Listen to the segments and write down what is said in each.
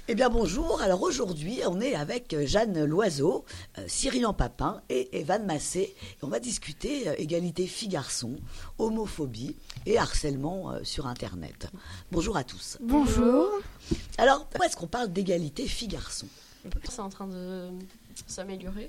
Eh bien bonjour, alors aujourd'hui on est avec Jeanne Loiseau, Cyrian Papin et Evan Massé. Et on va discuter égalité filles-garçons, homophobie et harcèlement sur Internet. Bonjour à tous. Bonjour. Alors pourquoi est-ce qu'on parle d'égalité filles-garçons ? C'est en train de s'améliorer.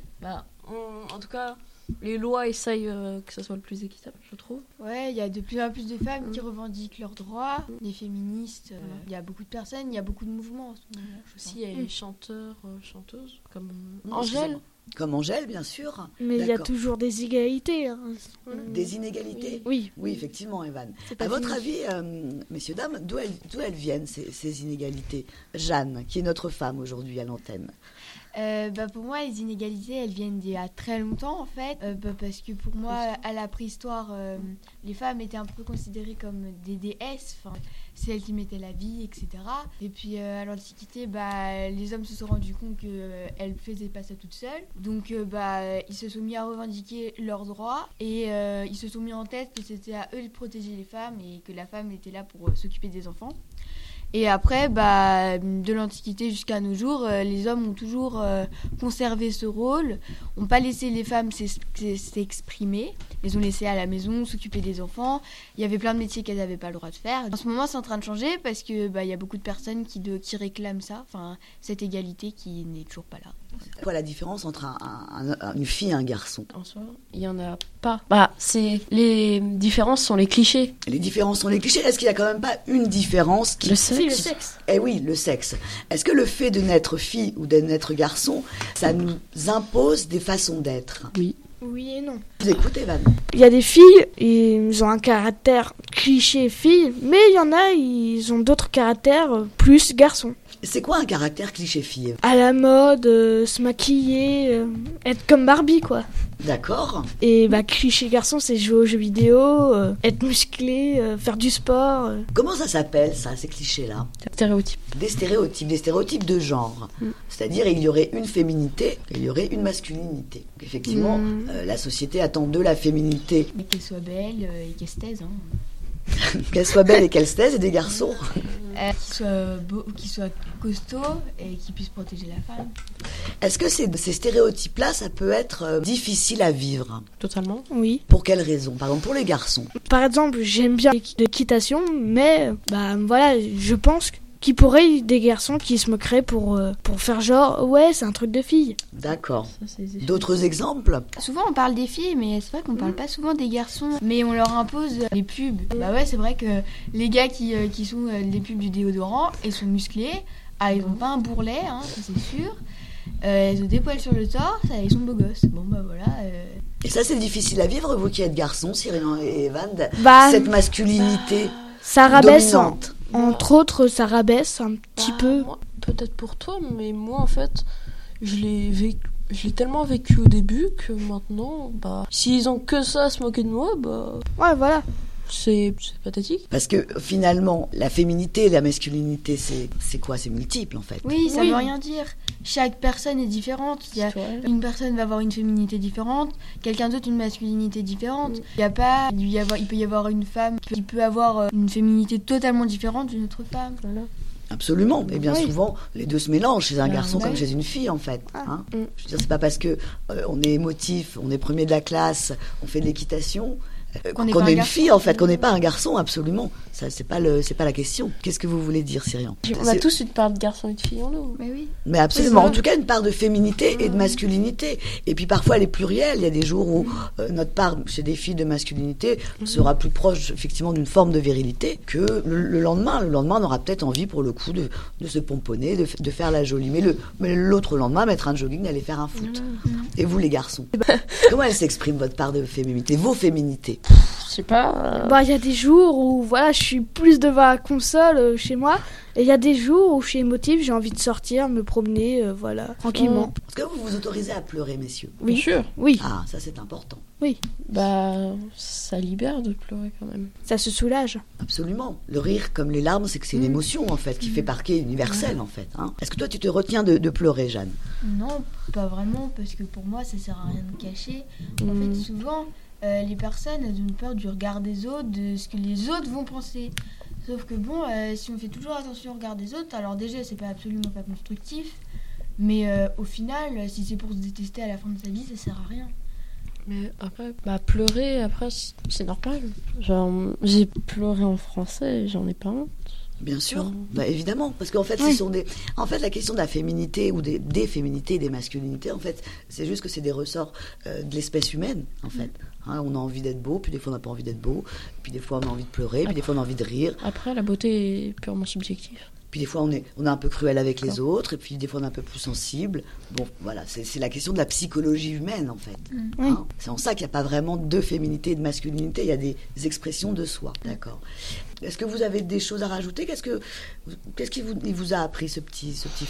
En tout cas, les lois essayent que ça soit le plus équitable, je trouve. Ouais, il y a de plus en plus de femmes qui revendiquent leurs droits, les féministes, il y a beaucoup de personnes, il y a beaucoup de mouvements en ce moment. Aussi, il y a les chanteurs, chanteuses, comme Angèle. Comme Angèle, bien sûr. Mais il y a toujours des égalités. Hein. Des inégalités ? Oui. Oui, effectivement, Evan. À votre avis, messieurs, dames, d'où elles viennent, ces inégalités ? Jeanne, qui est notre femme aujourd'hui à l'antenne. Pour moi, les inégalités, elles viennent d'il y a très longtemps, en fait. Parce que pour moi, à la préhistoire, les femmes étaient un peu considérées comme des déesses. C'est elles qui mettaient la vie, etc. Et puis, à l'Antiquité, les hommes se sont rendus compte qu'elles ne faisaient pas ça toutes seules. Donc, ils se sont mis à revendiquer leurs droits. Et ils se sont mis en tête que c'était à eux de protéger les femmes et que la femme était là pour s'occuper des enfants. Et après, de l'Antiquité jusqu'à nos jours, les hommes ont toujours conservé ce rôle, n'ont pas laissé les femmes s'exprimer, les ont laissées à la maison, s'occuper des enfants. Il y avait plein de métiers qu'elles n'avaient pas le droit de faire. En ce moment, c'est en train de changer parce que y a beaucoup de personnes qui réclament ça, cette égalité qui n'est toujours pas là. C'est quoi la différence entre une fille et un garçon ? En soi, il n'y en a pas. Les différences sont les clichés. Les différences sont les clichés. Est-ce qu'il n'y a quand même pas une différence Le sexe. Si, le sexe. Eh oui, le sexe. Est-ce que le fait de naître fille ou de naître garçon, ça nous impose des façons d'être ? Oui. Oui et non. Vous écoutez, Evan ? Il y a des filles, ils ont un caractère cliché fille, mais il y en a, ils ont d'autres caractères plus garçons. C'est quoi un caractère cliché fille ? À la mode, se maquiller, être comme Barbie, quoi. D'accord. Et cliché garçon, c'est jouer aux jeux vidéo, être musclé, faire du sport. Comment ça s'appelle, ça, ces clichés-là ? Stéréotypes. Des stéréotypes de genre. C'est-à-dire, il y aurait une féminité et il y aurait une masculinité. Donc, effectivement, la société attend de la féminité. Et qu'elle soit belle et qu'elle se taise. Qu'elle soit belle et qu'elle se taise, et des garçons. Qui soit costaud et qui puisse protéger la femme. Est-ce que ces stéréotypes-là, ça peut être difficile à vivre ? Totalement. Oui. Pour quelles raisons ? Par exemple, pour les garçons. Par exemple, j'aime bien l'équitation, mais je pense qu'il pourrait y avoir des garçons qui se moqueraient pour faire genre, ouais, c'est un truc de fille. D'accord. Ça, c'est D'autres exemples ? Souvent on parle des filles, mais c'est vrai qu'on parle pas souvent des garçons. Mais on leur impose les pubs. C'est vrai que les gars qui sont les pubs du déodorant, ils sont musclés. Ils ont pas un bourrelet, ça c'est sûr. Ils ont des poils sur le torse, ils sont beaux gosses. Et ça, c'est difficile à vivre, vous qui êtes garçons, Cyrian et Evan, cette masculinité ça rabaisse, dominante. Entre autres, ça rabaisse un petit peu. Moi, peut-être pour toi, mais moi, en fait, je l'ai tellement vécu au début que maintenant, s'ils ont que ça à se moquer de moi, Ouais, voilà. c'est pathétique. Parce que finalement, la féminité et la masculinité, c'est quoi ? C'est multiple, en fait. Oui, ça veut rien dire. Chaque personne est différente. Une personne va avoir une féminité différente, quelqu'un d'autre une masculinité différente. Il peut y avoir une femme qui peut avoir une féminité totalement différente d'une autre femme. Voilà. Absolument, et bien souvent les deux se mélangent chez un garçon comme chez une fille en fait. Je veux dire, c'est pas parce que on est émotif, on est premier de la classe, on fait de l'équitation, qu'on est une fille en fait, qu'on n'est pas un garçon, absolument. Ça c'est pas la question. Qu'est-ce que vous voulez dire, Cyrian ? On a tous une part de garçon et de fille en nous. Mais oui. Mais absolument, en tout cas une part de féminité et de masculinité. Et puis parfois elle est plurielle, il y a des jours où notre part chez des filles de masculinité sera plus proche effectivement d'une forme de virilité que le lendemain. Le lendemain on aura peut-être envie pour le coup de se pomponner, de faire la jolie. Mais l'autre lendemain mettre un jogging, aller faire un foot. Et vous les garçons, comment elle s'exprime votre part de féminité, vos féminités ? Je sais pas. Il y a des jours où je suis plus devant la console chez moi, et il y a des jours où je suis émotive, j'ai envie de sortir, me promener, tranquillement. Est-ce que vous vous autorisez à pleurer, messieurs ? Oui. Bien sûr. Oui. Ah, ça c'est important. Oui. Ça libère de pleurer quand même. Ça se soulage. Absolument. Le rire, comme les larmes, c'est que c'est une émotion en fait, qui fait partie universelle en fait. Est-ce que toi tu te retiens de pleurer, Jeanne ? Non, pas vraiment, parce que pour moi ça sert à rien de cacher. En fait, souvent, les personnes elles ont peur du regard des autres, de ce que les autres vont penser. Sauf que bon, si on fait toujours attention au regard des autres, alors déjà c'est pas absolument pas constructif, mais au final, si c'est pour se détester à la fin de sa vie, ça sert à rien. Mais après, pleurer, après, c'est normal. Genre, j'ai pleuré en français et j'en ai pas honte. Bien sûr, évidemment, parce qu'en fait, en fait, la question de la féminité ou des féminités et des masculinités, en fait, c'est juste que c'est des ressorts de l'espèce humaine, en fait. Hein, on a envie d'être beau, puis des fois on n'a pas envie d'être beau, puis des fois on a envie de pleurer, puis des fois on a envie de rire. Après, la beauté est purement subjective. Puis des fois on est un peu cruel avec les autres, et puis des fois on est un peu plus sensible. Bon, voilà, c'est la question de la psychologie humaine, en fait. Hein, c'est en ça qu'il n'y a pas vraiment de féminité et de masculinité, il y a des expressions de soi, d'accord. Est-ce que vous avez des choses à rajouter ? Qu'est-ce qu'il vous a appris, ce petit film ?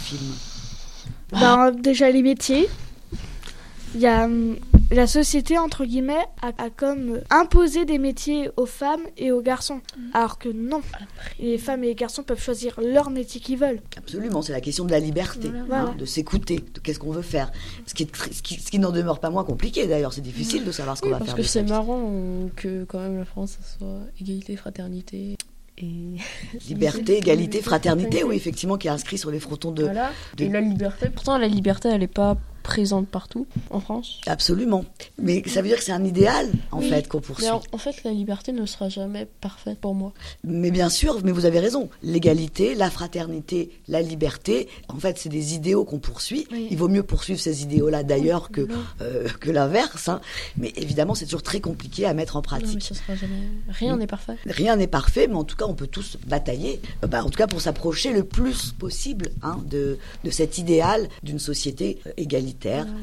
Déjà les métiers. Il y a la société, entre guillemets, a comme imposé des métiers aux femmes et aux garçons. Alors que non, les femmes et les garçons peuvent choisir leur métier qu'ils veulent. Absolument, c'est la question de la liberté, voilà. De s'écouter, de qu'est-ce qu'on veut faire. Ce qui n'en demeure pas moins compliqué d'ailleurs, c'est difficile de savoir ce qu'on va faire. Parce que c'est marrant que quand même la France, ça soit égalité, fraternité... Et liberté, égalité, fraternité, oui, effectivement, qui est inscrit sur les frontons de... Voilà. Et la liberté, pourtant la liberté, elle n'est pas présente partout en France. Absolument. Mais ça veut dire que c'est un idéal, en fait, qu'on poursuit. Mais en fait, la liberté ne sera jamais parfaite pour moi. Mais bien sûr, mais vous avez raison. L'égalité, la fraternité, la liberté, en fait, c'est des idéaux qu'on poursuit. Oui. Il vaut mieux poursuivre ces idéaux-là, d'ailleurs, que l'inverse. Hein. Mais évidemment, c'est toujours très compliqué à mettre en pratique. Non, mais ça sera jamais... Rien n'est parfait. Rien n'est parfait, mais en tout cas, on peut tous batailler, en tout cas pour s'approcher le plus possible de cet idéal d'une société égalitaire,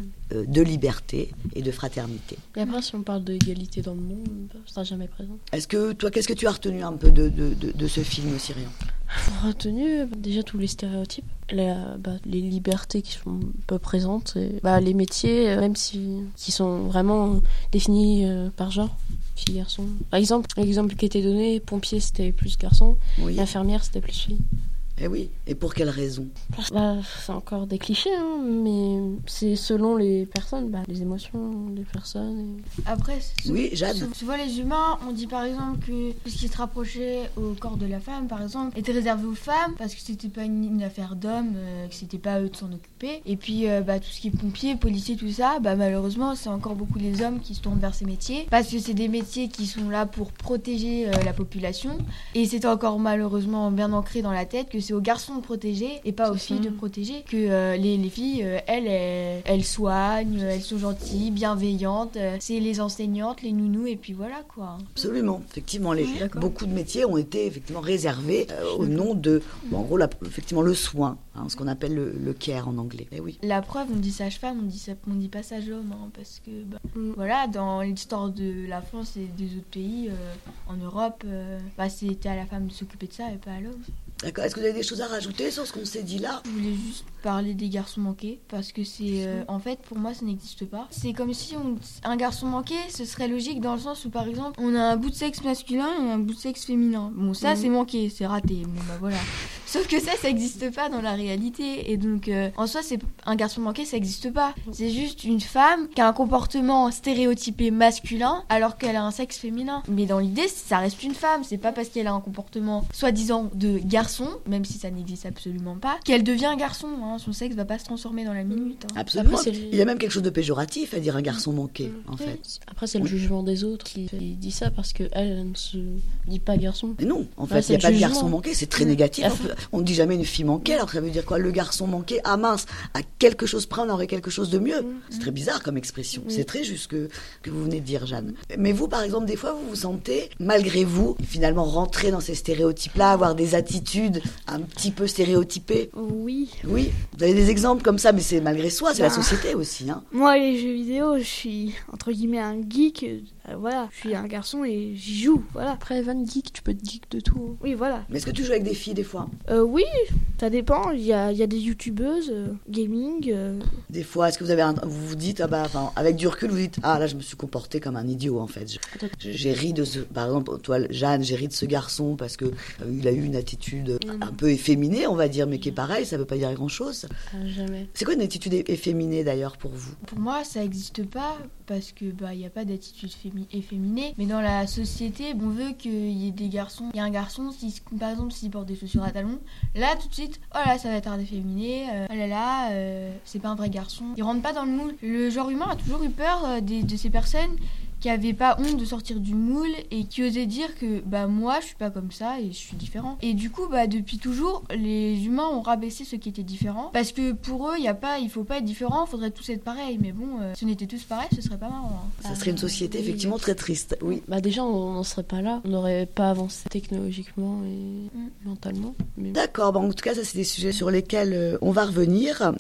de liberté et de fraternité. Et après, si on parle d'égalité dans le monde, ça sera jamais présent. Qu'est-ce que tu as retenu un peu de ce film, Cyrian ? J'ai retenu déjà tous les stéréotypes, les libertés qui sont peu présentes, et, les métiers, même qui sont vraiment définis par genre. Filles, garçons. Par exemple, l'exemple qui était donné, pompier c'était plus garçon, oui. Infirmière c'était plus fille. Eh oui, et pour quelle raison ? C'est encore des clichés, mais c'est selon les personnes, les émotions des personnes. Après, oui, Jeanne. Souvent les humains, on dit par exemple que ce qui se rapprochait au corps de la femme, par exemple, était réservé aux femmes parce que c'était pas une affaire d'hommes, que c'était pas à eux de s'en occuper. Et puis tout ce qui est pompier, policier, tout ça, malheureusement, c'est encore beaucoup les hommes qui se tournent vers ces métiers parce que c'est des métiers qui sont là pour protéger la population. Et c'est encore malheureusement bien ancré dans la tête que c'est aux garçons de protéger et pas aux filles de protéger, que les filles elles soignent, elles sont gentilles, bienveillantes, c'est les enseignantes, les nounous et puis voilà quoi. Absolument, effectivement beaucoup de métiers ont été effectivement réservés au nom de en gros effectivement le soin, ce qu'on appelle le care en anglais. Et oui. La preuve, on dit sage-femme, on dit pas sage-homme parce que voilà, dans l'histoire de la France et des autres pays en Europe, c'était à la femme de s'occuper de ça et pas à l'homme. D'accord. Est-ce que vous avez des choses à rajouter sur ce qu'on s'est dit là ? Je voulais juste parler des garçons manqués parce que c'est en fait pour moi ça n'existe pas. C'est comme si un garçon manqué, ce serait logique dans le sens où par exemple on a un bout de sexe masculin et un bout de sexe féminin. Bon ça c'est manqué, c'est raté. Bon voilà. Sauf que ça n'existe pas dans la réalité et donc en soi c'est un garçon manqué, ça n'existe pas. C'est juste une femme qui a un comportement stéréotypé masculin alors qu'elle a un sexe féminin. Mais dans l'idée ça reste une femme. C'est pas parce qu'elle a un comportement soi-disant de garçon, même si ça n'existe absolument pas, qu'elle devient un garçon. Son sexe va pas se transformer dans la minute. Absolument. Après, il y a même quelque chose de péjoratif à dire un garçon manqué, en fait. Après, c'est le jugement des autres qui dit ça parce qu'elle ne se dit pas garçon. Mais non, en fait, il n'y a pas de garçon manqué, c'est très négatif. On ne dit jamais une fille manquée, alors ça veut dire quoi ? Le garçon manqué, ah mince, à quelque chose près, on aurait quelque chose de mieux. C'est très bizarre comme expression. C'est très juste que vous venez de dire, Jeanne. Mais vous, par exemple, des fois, vous vous sentez, malgré vous, finalement rentrer dans ces stéréotypes-là, avoir des attitudes un petit peu stéréotypées. Oui. Oui, vous avez des exemples comme ça, mais c'est malgré soi, c'est la société aussi. Moi, les jeux vidéo, je suis entre guillemets un geek. Voilà, je suis un garçon et j'y joue. Voilà. Après, Evan, geek, tu peux être geek de tout. Oui, voilà. Mais est-ce que tu joues avec des filles des fois ? Oui, ça dépend. Il y a des youtubeuses, gaming. Des fois, est-ce que vous vous dites, avec du recul, vous dites, là, je me suis comportée comme un idiot en fait. J'ai ri de par exemple, toi, Jeanne, j'ai ri de ce garçon parce que il a eu une attitude attitude un peu efféminée, on va dire, mais qui est pareil, ça veut pas dire grand-chose. Jamais. C'est quoi une attitude efféminée d'ailleurs pour vous? Pour moi, ça n'existe pas parce que il y a pas d'attitude efféminée. Mais dans la société, on veut qu'il y ait des garçons. Il y a un garçon, par exemple, s'il porte des chaussures à talons, là tout de suite, oh là, ça va être un efféminé. Oh là là, c'est pas un vrai garçon. Il rentre pas dans le moule. Le genre humain a toujours eu peur de ces personnes qui n'avaient pas honte de sortir du moule et qui osaient dire que moi je suis pas comme ça et je suis différent. Et du coup depuis toujours les humains ont rabaissé ceux qui étaient différents parce que pour eux il faut pas être différent, il faudrait tous être pareils. Mais bon, si on était tous pareils, ce serait pas marrant. Ça serait une société effectivement très triste. Oui. Déjà on n'en serait pas là, on n'aurait pas avancé technologiquement et mentalement. Mais... D'accord, en tout cas ça c'est des sujets sur lesquels on va revenir.